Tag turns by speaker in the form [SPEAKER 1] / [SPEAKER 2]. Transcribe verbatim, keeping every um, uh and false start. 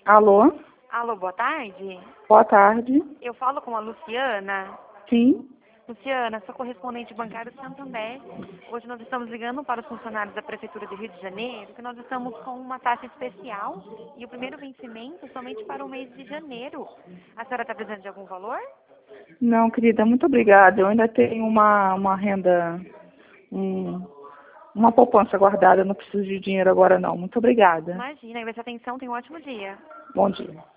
[SPEAKER 1] Alô?
[SPEAKER 2] Alô, boa tarde.
[SPEAKER 1] Boa tarde.
[SPEAKER 2] Eu falo com a Luciana.
[SPEAKER 1] Sim.
[SPEAKER 2] Luciana, sou correspondente bancário Santander. Hoje nós estamos ligando para os funcionários da Prefeitura de Rio de Janeiro, que nós estamos com uma taxa especial e o primeiro vencimento somente para o mês de janeiro. A senhora está precisando de algum valor?
[SPEAKER 1] Não, querida, muito obrigada. Eu ainda tenho uma, uma renda, um, uma poupança guardada. Não preciso de dinheiro agora, não. Muito obrigada.
[SPEAKER 2] Imagina, agradeço a atenção, tenha um ótimo dia.
[SPEAKER 1] Bom dia.